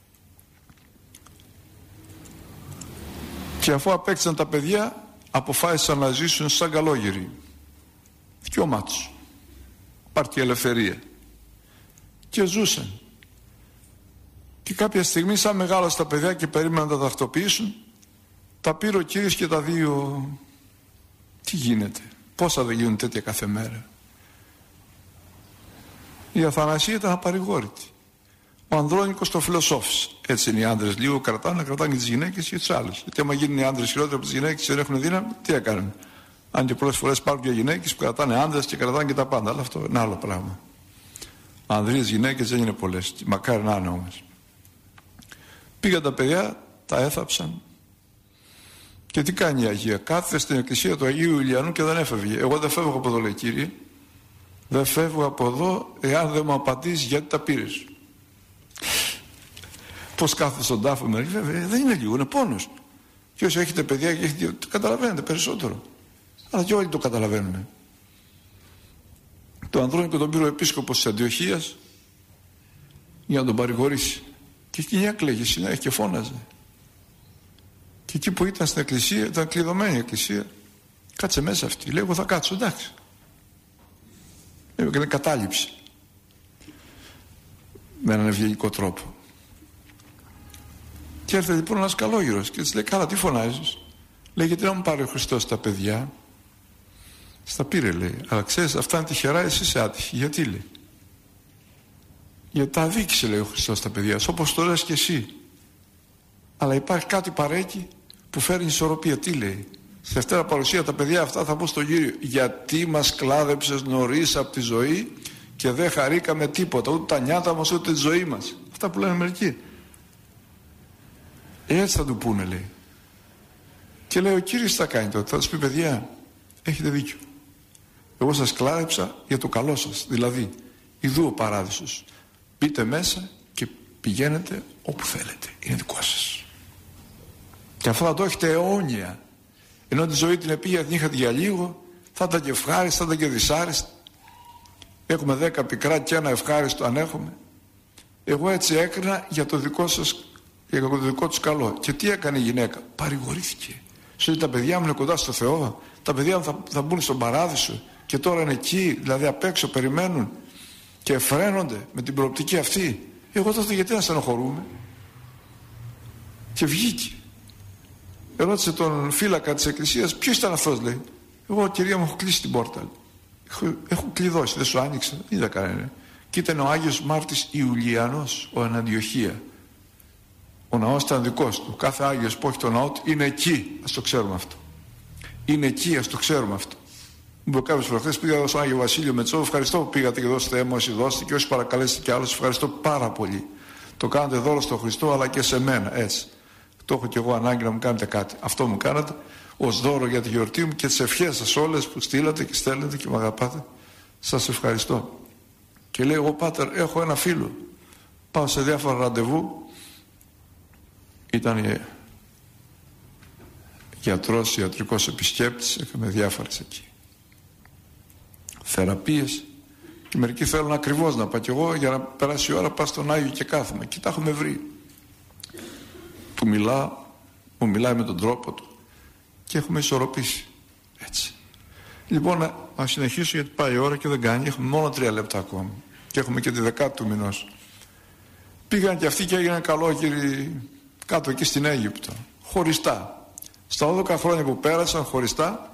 Και αφού απέκτησαν τα παιδιά, αποφάσισαν να ζήσουν σαν καλόγεροι. Δυο μάτσους. Πάρτι ελευθερία. Και ζούσαν. Και κάποια στιγμή, σαν μεγάλωσαν τα παιδιά και περίμεναν να τα τακτοποιήσουν, τα πήρε ο Κύριος και τα δύο. Τι γίνεται, πόσα δεν γίνουν τέτοια κάθε μέρα. Η Αθανασία ήταν απαρηγόρητη. Ο Ανδρώνικος το φιλοσόφησε. Έτσι είναι οι άντρες, λίγο κρατάνε, κρατάνε και τις γυναίκες και τους άλλους. Γιατί άμα γίνουν οι άντρες χειρότεροι από τις γυναίκες και δεν έχουν δύναμη, τι έκαναν. Αν και πολλές φορές υπάρχουν και γυναίκες που κρατάνε άντρες και κρατάνε και τα πάντα. Αλλά αυτό είναι άλλο πράγμα. Ανδρείες γυναίκες δεν είναι πολλές. Μακάρι να είναι όμως. Πήγαν τα παιδιά, τα έθαψαν. Και τι κάνει η Αγία? Κάθεται στην εκκλησία του Αγίου Ηλιανού και δεν έφευγε. Εγώ δεν φεύγω από εδώ, λέει, Κύριε. Δεν φεύγω από εδώ εάν δεν μου απαντήσει γιατί τα πήρες. Πώς κάθεται στον τάφο με, βέβαια, δεν είναι λίγο, είναι πόνος. Και όσοι έχετε παιδιά και έχετε, το καταλαβαίνετε περισσότερο. Αλλά και όλοι το καταλαβαίνουμε. Το Ανδρώνικο τον πήρε ο επίσκοπος της Αντιοχίας για να τον παρηγορήσει. Και εκείνη έκλαιγε συνέχεια και φώναζε. Και εκεί που ήταν στην εκκλησία, ήταν κλειδωμένη η εκκλησία. Κάτσε μέσα αυτή. Λέει, εγώ θα κάτσω, εντάξει. Έκανε κατάληψη. Με έναν ευγενικό τρόπο. Και έρθε λοιπόν ένας καλόγερος και της λέει, καλά, τι φωνάζεις? Λέει, γιατί να μου πάρει ο Χριστός τα παιδιά? Στα πήρε, λέει. Αλλά ξέρεις, αυτά είναι τυχερά, εσύ είσαι άτυχη. Γιατί, λέει? Γιατί τα αδίκησε, λέει, ο Χριστός τα παιδιά, όπως το λες και εσύ. Αλλά υπάρχει κάτι παρέκει που φέρνει ισορροπία. Τι λέει? Στη Δευτέρα Παρουσία τα παιδιά αυτά θα πω στον Κύριο, γιατί μας κλάδεψες νωρίς από τη ζωή και δεν χαρήκαμε τίποτα, ούτε τα νιάτα μας ούτε τη ζωή μας. Αυτά που λένε μερικοί. Έτσι θα του πούνε, λέει. Και λέει, ο Κύριος τι θα κάνει τότε? Θα τους πει, παιδιά, έχετε δίκιο. Εγώ σας κλάδεψα για το καλό σας. Δηλαδή, ιδού ο παράδεισος. Μπείτε μέσα και πηγαίνετε όπου θέλετε. Είναι δικό σας. Και αυτό θα το έχετε αιώνια. Ενώ τη ζωή την επίγεια την είχατε για λίγο, θα ήταν και ευχάριστα, θα ήταν και δυσάριστα. Έχουμε δέκα πικρά και ένα ευχάριστο αν έχουμε. Εγώ έτσι έκρινα για το δικό σας, για το δικό τους καλό. Και τι έκανε η γυναίκα? Παρηγορήθηκε. Σου λέει, τα παιδιά μου είναι κοντά στο Θεό, τα παιδιά μου θα, θα μπουν στον παράδεισο και τώρα είναι εκεί, δηλαδή απ' έξω περιμένουν και φρένονται με την προοπτική αυτή. Εγώ τότε γιατί να στενοχωρούμε? Και βγήκε. Ρώτησε τον φύλακα της εκκλησίας, ποιος ήταν αυτός? Λέει, εγώ, κυρία μου, έχω κλείσει την πόρτα. Έχω, έχω κλειδώσει, δεν σου άνοιξα. Τι θα κάνει? Και ήταν ο Άγιος Μάρτης Ιουλιανός, ο Αναντιοχία. Ο ναός ήταν δικός του. Κάθε Άγιος που έχει το ναό του είναι εκεί. Ας το ξέρουμε αυτό. Είναι εκεί, ας το ξέρουμε αυτό. Μου είπε κάποιος προχθές, πήγα στον Άγιο Βασίλειο Μετσόβο, ευχαριστώ που πήγατε και δώσετε αίμα όσοι δώσετε και όσοι παρακαλέσετε και άλλους, ευχαριστώ πάρα πολύ. Το κάνατε δώρο στον Χριστό αλλά και σε μένα, έτσι. Το έχω και εγώ ανάγκη να μου κάνετε κάτι. Αυτό μου κάνατε ως δώρο για τη γιορτή μου και τις ευχές σας όλες που στείλατε και στέλνετε και με αγαπάτε. Σας ευχαριστώ. Και λέει, εγώ, πάτερ, έχω ένα φίλο. Πάω σε διάφορα ραντεβού. Ήταν γιατρός, ιατρικός επισκέπτης, είχαμε διάφορες εκεί θεραπείες και μερικοί θέλουν ακριβώς να πάω και εγώ για να περάσει η ώρα, πάω στον Άγιο και κάθομαι και τα έχουμε βρει. Του μιλάω, μου μιλάει με τον τρόπο του και έχουμε ισορροπήσει έτσι. Λοιπόν, να, να συνεχίσω γιατί πάει η ώρα και δεν κάνει, έχουμε μόνο τρία λεπτά ακόμα και έχουμε και τη δεκάτη του μηνός. Πήγαν και αυτοί και έγιναν καλόγεροι κάτω εκεί στην Αίγυπτο, χωριστά. Στα δώδεκα χρόνια που πέρασαν χωριστά,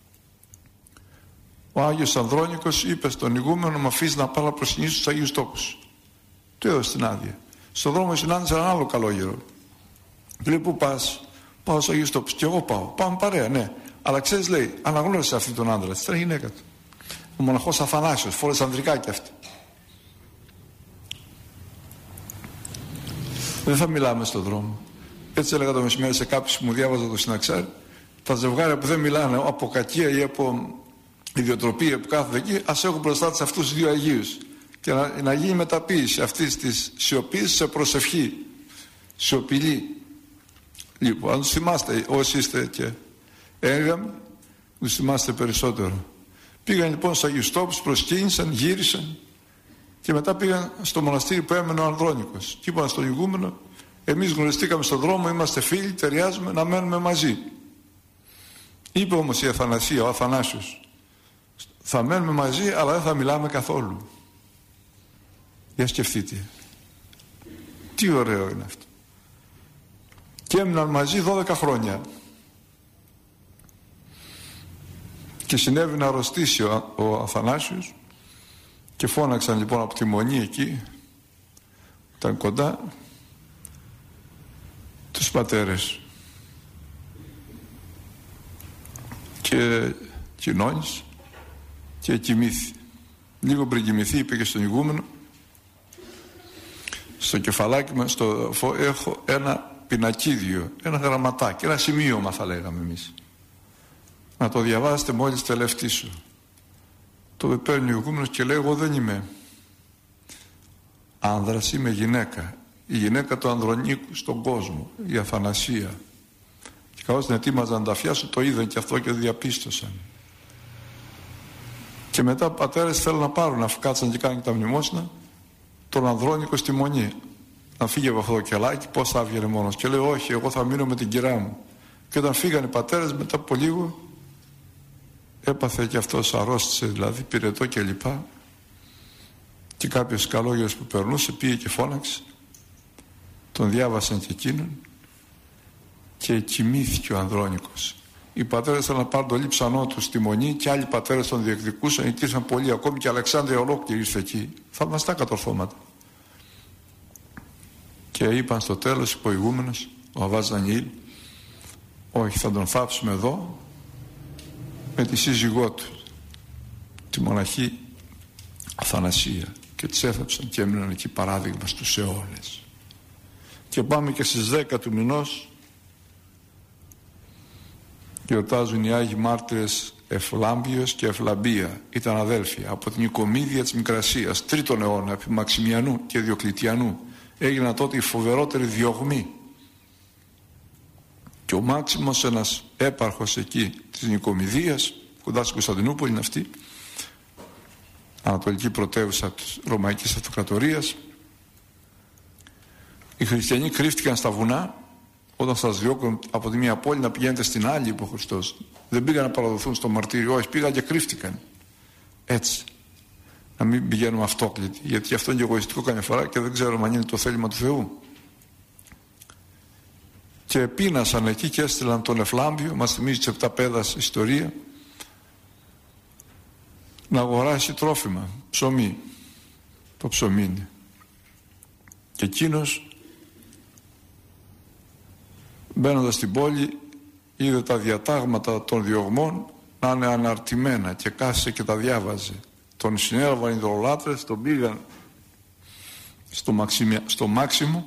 ο Άγιος Ανδρώνικος είπε στον ηγούμενο, μ' αφήσει να πάω να προσκυνήσω στους Αγίους Τόπους. Του έδωσε την άδεια. Στον δρόμο συνάντησα έναν άλλο καλόγερο. Του λέει, πού πας? Πάω στους Αγίους Τόπους. Και εγώ πάω. Πάμε παρέα, ναι. Αλλά ξέρεις, λέει, αναγνώρισε αυτή τον άντρα της, ήταν η γυναίκα του. Ο μοναχός Αθανάσιος, φόρεσε ανδρικά κι αυτή. Δεν θα μιλάμε στον δρόμο. Έτσι έλεγα το μεσημέρι σε κάποιους που μου διάβαζα το Συναξάρι, τα ζευγάρια που δεν μιλάνε από κακία ή από ιδιοτροπία που κάθονται εκεί, ας έχουν μπροστά τους αυτούς τους δύο Αγίους. Και να, να γίνει μεταποίηση αυτής της σιωπής σε προσευχή. Σιωπηλή. Λοιπόν, αν τους θυμάστε όσοι είστε και έγγαμοι, τους θυμάστε περισσότερο. Πήγαν λοιπόν στους Αγίους Τόπους, προσκύνησαν, γύρισαν και μετά πήγαν στο μοναστήρι που έμενε ο Ανδρώνικος. Και είπαν στον ηγούμενο, εμείς γνωριστήκαμε στον δρόμο, είμαστε φίλοι, ταιριάζουμε, να μένουμε μαζί. Είπε όμως η Αθανασία, ο Αθανάσιος, θα μένουμε μαζί αλλά δεν θα μιλάμε καθόλου. Για σκεφτείτε. Τι ωραίο είναι αυτό. Και έμειναν μαζί δώδεκα χρόνια. Και συνέβη να αρρωστήσει ο, ο Αθανάσιος και φώναξαν λοιπόν από τη Μονή εκεί, ήταν κοντά, τους πατέρες. Και κοινώνησε και κοιμήθη. Λίγο πριν κοιμηθεί είπε και στον ηγούμενο, στο κεφαλάκι μας στο, έχω ένα πινακίδιο, ένα γραμματάκι, ένα σημείωμα θα λέγαμε εμείς. Να το διαβάσετε μόλις τελευτήσω. Το παίρνει ο ηγούμενος και λέει, εγώ δεν είμαι άνδρας, είμαι γυναίκα. Η γυναίκα του Ανδρονίκου στον κόσμο, η Αθανασία. Και καθώς την ετοίμαζαν να τα φτιάσουν, το είδαν και αυτό και διαπίστωσαν. Και μετά οι πατέρες θέλουν να πάρουν, αφού κάτσαν και κάνουν και τα μνημόσυνα, τον Ανδρώνικο στη Μονή. Να φύγει από αυτό το κελάκι, πώς θα έβγαινε μόνος. Και λέει, όχι, εγώ θα μείνω με την κυρά μου. Και όταν φύγανε οι πατέρες, μετά από λίγο, έπαθε και αυτός, αρρώστησε δηλαδή, πυρετό και λοιπά. Και κάποιος καλόγερος που περνούσε πήγε και φώναξε. Τον διάβασαν και εκείνον και κοιμήθηκε ο Ανδρώνικος. Οι πατέρες θέλουν να πάρουν το λείψανό του στη Μονή και άλλοι πατέρες τον διεκδικούσαν, γιατί ήρθαν πολλοί, ακόμη και η Αλεξάνδρεια ολόκληρη ήρθε εκεί. Θαυμαστά κατορθώματα. Και είπαν στο τέλος οι προηγούμενος, ο Αββάς Δανιήλ, όχι, θα τον θάψουμε εδώ με τη σύζυγό του, τη μοναχή Αθανασία, και τις έθαψαν και έμειναν εκεί παράδειγμα στους αιώνες. Και πάμε και στις δέκα του μηνός, γιορτάζουν οι Άγιοι Μάρτυρες Ευλάμπιος και Ευλαμπία. Ήταν αδέλφια από την Οικομίδια της Μικρασίας, τρίτον αιώνα, επί Μαξιμιανού και Διοκλητιανού. Έγιναν τότε οι φοβερότεροι διωγμοί. Και ο Μάξιμος, ένας έπαρχος εκεί της Νικομιδίας, κοντά στην Κωνσταντινούπολη είναι αυτή, ανατολική πρωτεύουσα της Ρωμαϊκής Αυτοκρατορίας, οι χριστιανοί κρύφτηκαν στα βουνά. Όταν σας διώκουν από τη μία πόλη να πηγαίνετε στην άλλη, είπε ο Χριστός. Δεν πήγαν να παραδοθούν στο μαρτύριο, όχι, πήγαν και κρύφτηκαν. Έτσι. Να μην πηγαίνουμε αυτόκλητοι, γιατί αυτό είναι και εγωιστικό καμιά φορά και δεν ξέρουμε αν είναι το θέλημα του Θεού. Και πείνασαν εκεί και έστειλαν τον Ευλάμπιο, μας θυμίζει τις επτά πέδας ιστορία, να αγοράσει τρόφιμα, ψωμί. Το ψωμί είναι. Και εκείνος, μπαίνοντας στην πόλη, είδε τα διατάγματα των διωγμών να είναι αναρτημένα και κάθισε και τα διάβαζε. Τον συνέλαβαν οι ειδωλολάτρες, τον πήγαν στο, μαξιμια, στο Μάξιμο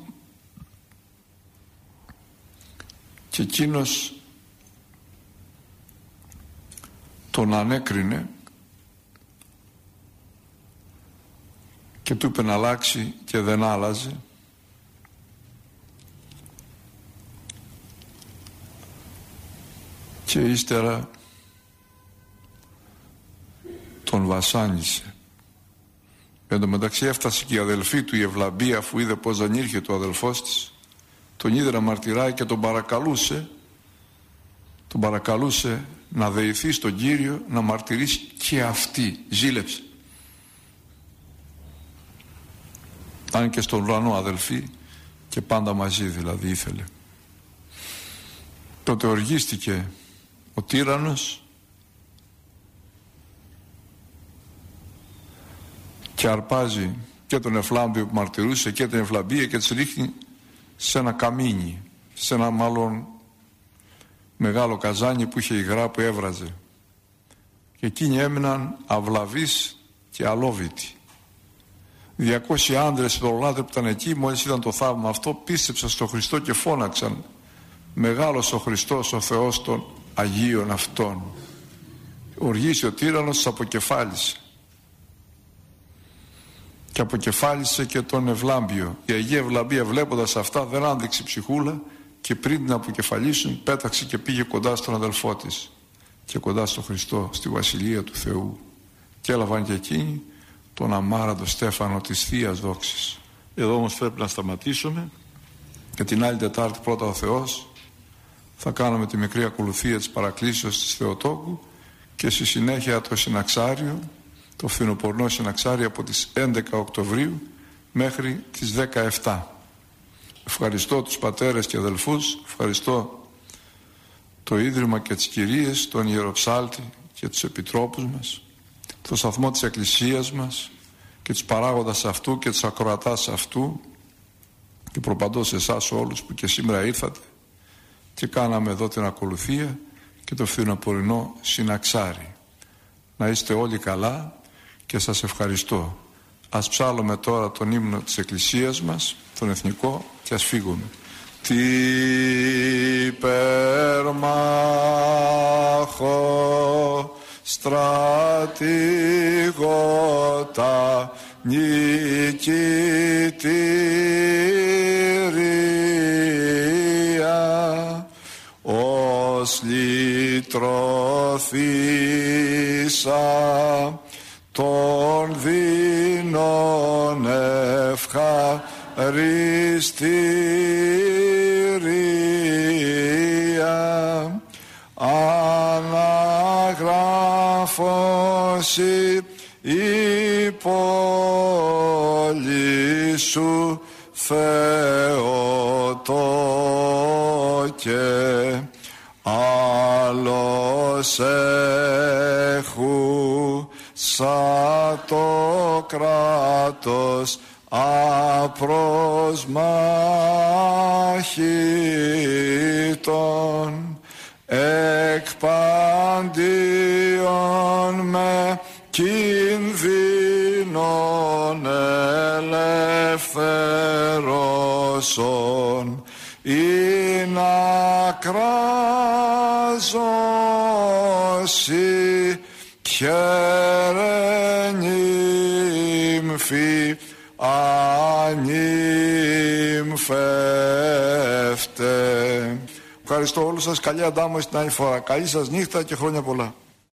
και εκείνος τον ανέκρινε και του είπε να αλλάξει και δεν άλλαζε. Και ύστερα τον βασάνισε. Εν τω μεταξύ έφτασε και η αδελφή του η Ευλαμπία, αφού είδε πως δεν ήρθε το αδελφός της, τον είδε να μαρτυράει και τον παρακαλούσε τον παρακαλούσε να δεηθεί στον Κύριο να μαρτυρήσει και αυτή. Ζήλεψε. Αν και στον ουρανό αδελφή και πάντα μαζί δηλαδή ήθελε. Τότε οργίστηκε ο τύραννος και αρπάζει και τον Ευλάμπιο που μαρτυρούσε και την Ευλαμπία και τις ρίχνει σε ένα καμίνι, σε ένα μάλλον μεγάλο καζάνι που είχε υγρά που έβραζε. Και εκείνοι έμειναν αυλαβείς και αλόβητοι. διακόσιοι άντρες ειδωλολάτρες που ήταν εκεί, μόλις είδαν το θαύμα αυτό, πίστεψαν στο Χριστό και φώναξαν: μεγάλος ο Χριστός, ο Θεός των Αγίων αυτών. Οργήσει ο τύραννος, τους αποκεφάλισε. Και αποκεφάλισε και τον Ευλάμπιο. Η Αγία Ευλαμπία, βλέποντας αυτά, δεν άντεξε ψυχούλα και πριν την αποκεφαλίσουν πέταξε και πήγε κοντά στον αδελφό της και κοντά στον Χριστό, στη Βασιλεία του Θεού. Και έλαβαν και εκείνοι τον αμάραντο στέφανο της Θείας Δόξης. Εδώ όμως πρέπει να σταματήσουμε, και την άλλη Τετάρτη πρώτα ο Θεός θα κάνουμε τη μικρή ακολουθία της παρακλήσεως της Θεοτόκου και στη συνέχεια το συναξάριο, το φθινοπορνό συναξάριο από τις έντεκα Οκτωβρίου μέχρι τις δεκαεπτά. Ευχαριστώ τους πατέρες και αδελφούς, ευχαριστώ το Ίδρυμα και τις κυρίες, τον Ιεροψάλτη και τους επιτρόπους μας, το σταθμό της Εκκλησίας μας και τους παράγοντας αυτού και τους ακροατάς αυτού, και προπαντώ σε εσάς όλους που και σήμερα ήρθατε και κάναμε εδώ την ακολουθία και το φθινοπορεινό συναξάρι. Να είστε όλοι καλά και σας ευχαριστώ. Ας ψάλλουμε τώρα τον ύμνο της Εκκλησίας μας, τον εθνικό, και ας φύγουμε. Τι υπερμάχο στρατηγότα νικητήρια, ως λυτρωθήσα των δεινών ευχαριστήρια, αναγράφωση η πόλη σου Θεοτόκε, άλλος έχου σαν το κράτος απροσμάχητον, εκ παντίον με κινδύνων ελευθερώσον, ή να κράζωση χαίρε νύμφη ανύμφευτε. Ευχαριστώ όλους σας, καλή αντάμωση την άλλη φορά. Καλή σας νύχτα και χρόνια πολλά.